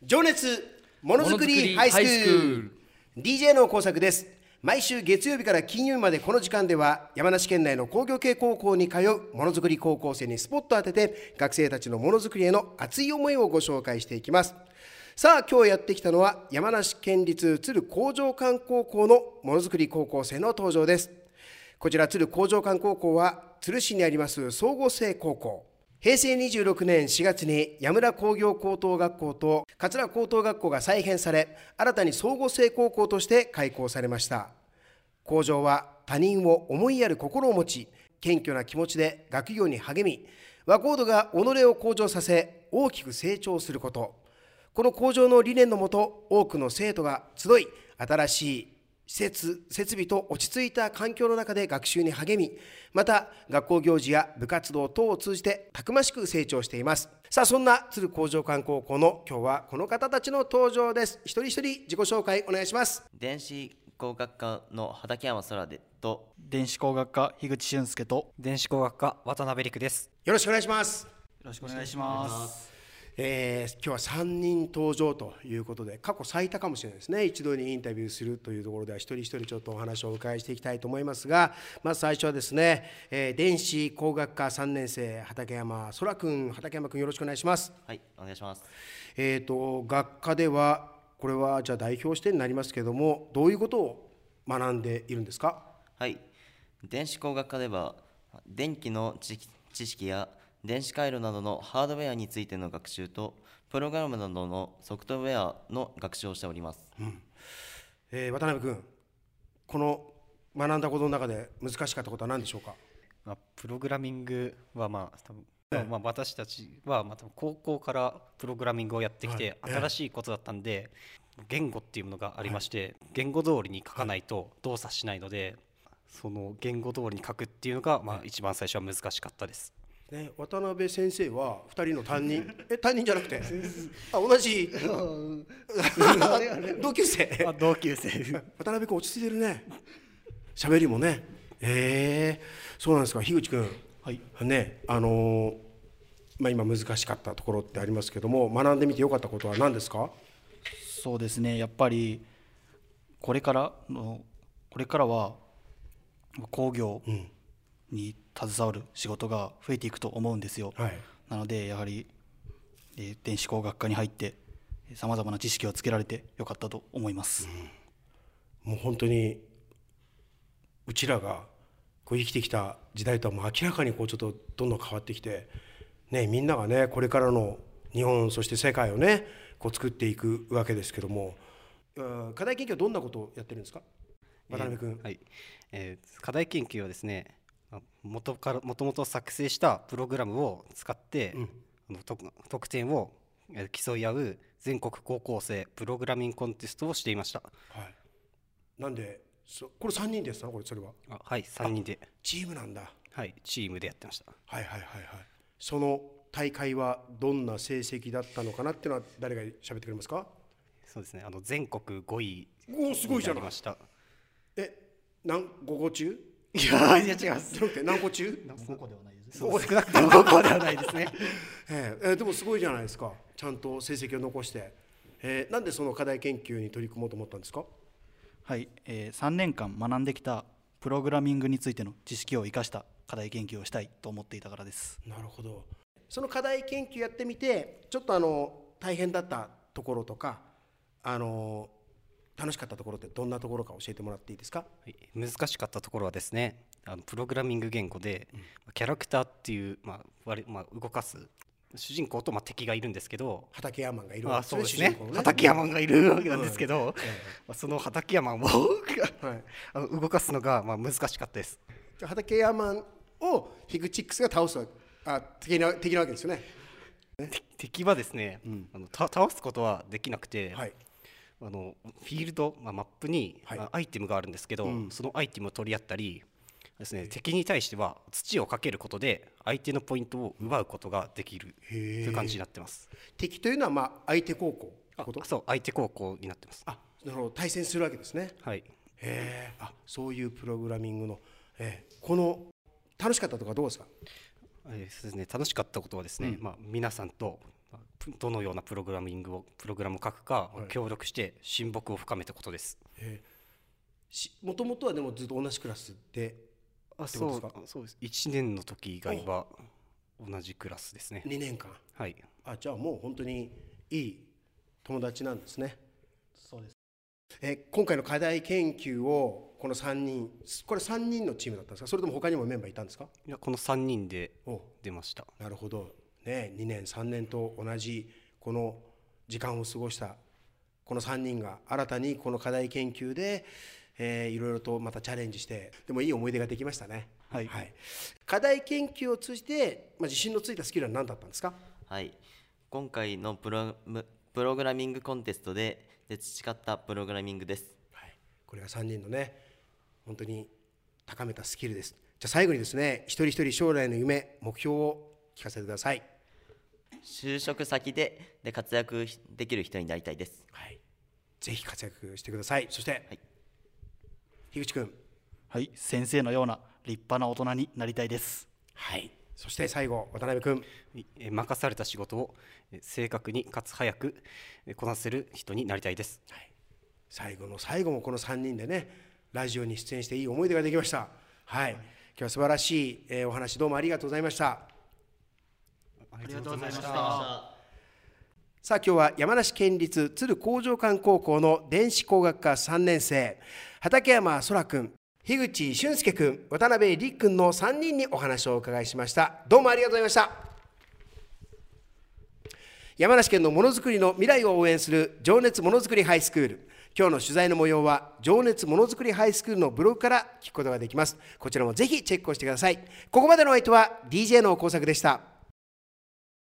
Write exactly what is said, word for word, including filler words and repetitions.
情熱ものづくりハイスクール ディージェー の工作です。毎週月曜日から金曜日までこの時間では山梨県内の工業系高校に通うものづくり高校生にスポットを当てて学生たちのものづくりへの熱い思いをご紹介していきます。さあ今日やってきたのは山梨県立鶴工場館高校のものづくり高校生の登場です。こちら鶴工場館高校は鶴市にあります総合成高校。へいせいにじゅうろくねんしがつに矢村工業高等学校と桂高等学校が再編され、新たに総合成高校として開校されました。工場は他人を思いやる心を持ち、謙虚な気持ちで学業に励み、和コードが己を向上させ大きく成長すること、この工場の理念のもと、多くの生徒が集い、新しい施設、設備と落ち着いた環境の中で学習に励み、また学校行事や部活動等を通じてたくましく成長しています。さあそんな鶴工場館高校の今日はこの方たちの登場です。一人一人自己紹介お願いします。 電子工学科の畠山空でと電子工学科樋口俊介と電子工学科渡辺陸です。 よろしくお願いします。 よろしくお願いします。 えー、今日はさんにん登場ということで過去最多かもしれないですね。一度にインタビューするというところでは一人一人ちょっとお話をお伺いしていきたいと思いますが、まず最初はですね、えー、電子工学科さんねん生畠山空くん。畠山くんよろしくお願いします。 はい、お願いします。 えーと学科ではこれはじゃあ代表してになりますけれども、どういうことを学んでいるんですか？ はい、電子工学科では電気の知知識や電子回路などのハードウェアについての学習とプログラムなどのソフトウェアの学習をしております。 うんえー、渡辺君、この学んだことの中で難しかったことは何でしょうか？ まあ、プログラミングはまあ多分、ええまあ、私たちはまあ多分高校からプログラミングをやってきて、はい、新しいことだったんで、言語っていうものがありまして、はい、言語通りに書かないと動作しないので、はい、その言語通りに書くっていうのがまあ一番最初は難しかったです。 ね、渡辺先生はふたりの担任え担任じゃなくてあ同じ同級生あ同級生渡辺君落ち着いてるね、喋りもね。えー、そうなんですか。樋口君、はいね、あのーまあ、今難しかったところってありますけども、学んでみてよかったことは何ですか？ そうですね、やっぱりこれからのこれからは工業に携わる仕事が増えていくと思うんですよ、はい、なのでやはり、えー、電子工学科に入ってさまざまな知識をつけられてよかったと思います、 うん、もう本当にうちらがこう生きてきた時代とはもう明らかにこうちょっとどんどん変わってきて、ね、みんながねこれからの日本そして世界をねこう作っていくわけですけども、課題研究はどんなことをやってるんですか？渡辺君、 えーはいえー、課題研究はですね、元からもともと作成したプログラムを使って、うん、あの得点を競い合う全国高校生プログラミングコンテストをしていました。 はい、なんでそこれさんにんでやったの？これそれはあはいさんにんでチームなんだ。 はいチームでやってました。 はいはいはいはい。その大会はどんな成績だったのかなっていうのは誰が喋ってくれますか？ そうですね、あの全国ごいおすごいじゃない。 になりました。 え何ごこ中？ いやいや違います。 何個中？ ごこではないです。 そう少なくともごこではないですね。 えー、えー、でもすごいじゃないですか。ちゃんと成績を残して、えー、なんでその課題研究に取り組もうと思ったんですか？ はい、えー、さんねんかん学んできたプログラミングについての知識を生かした課題研究をしたいと思っていたからです。 なるほど。その課題研究やってみてちょっとあの大変だったところとかあの楽しかったところってどんなところか教えてもらっていいですか？ はい、難しかったところはですね、あのプログラミング言語で、うん、キャラクターっていう、まあ割まあ、動かす主人公とまあ敵がいるんですけど、 畠山がいるわけですね。あ、そうですね。畠山がいるわけなんですけど、うん、その畠山を、はい、あの動かすのがまあ難しかったです。 畠山をヒグチックスが倒すわけあ 敵, な敵なわけですよね。 敵はですね、うん、あのた倒すことはできなくて、はい、あのフィールド、まあ、マップに、はい、アイテムがあるんですけど、うん、そのアイテムを取り合ったりですね、敵に対しては土をかけることで相手のポイントを奪うことができるという感じになってます。 敵というのはまあ相手高校ってこと？ あ、そう、相手高校になってます。 あ、なるほど、対戦するわけですね。 はい。 へー、あ、そういうプログラミングの、えー、この楽しかったとかどうですか？ えーそうですね、楽しかったことはですね、うん、まあ、皆さんとどのようなプログラミングをプログラムを書くか、 はい、 協力して親睦を深めたことです。 もともとはでもずっと同じクラスであそうそうです。いちねんの時以外は同じクラスですね。 にねんかん。 はい。 あ、じゃあもう本当にいい友達なんですね。 そうです。 え今回の課題研究をこのさんにん、これさんにんのチームだったんですか、それとも他にもメンバーいたんですか？ いや、このさんにんで出ました。 なるほど、ね、にねんさんねんと同じこの時間を過ごしたこのさんにんが新たにこの課題研究で、えー、いろいろとまたチャレンジして、でもいい思い出ができましたね。 はい、 はい、課題研究を通じて、まあ、自信のついたスキルは何だったんですか？ はい、今回のプロ、プログラミングコンテストで培ったプログラミングです。 はい、これがさんにんのね、本当に高めたスキルです。じゃあ最後にですね、一人一人将来の夢、目標を聞かせてください。 就職先でで活躍できる人になりたいです。 はい、ぜひ活躍してください。そして、はい、樋口君。 はい、先生のような立派な大人になりたいです。 はい、そして最後、渡辺君。 任された仕事を正確にかつ早くこなせる人になりたいです。 はい、最後の最後もこのさんにんでね、ラジオに出演していい思い出ができました。はい、今日は素晴らしい、えー、お話どうもありがとうございました。 ありがとうございました。 さあ今日は山梨県立鶴工場館高校の電子工学科さんねん生、畠山空君、樋口俊介君、渡辺陸君のさんにんにお話をお伺いしました。どうもありがとうございました。山梨県のものづくりの未来を応援する情熱ものづくりハイスクール、今日の取材の模様は情熱ものづくりハイスクールのブログから聞くことができます。こちらもぜひチェックをしてください。ここまでのお相手は ディージェー の工作でした。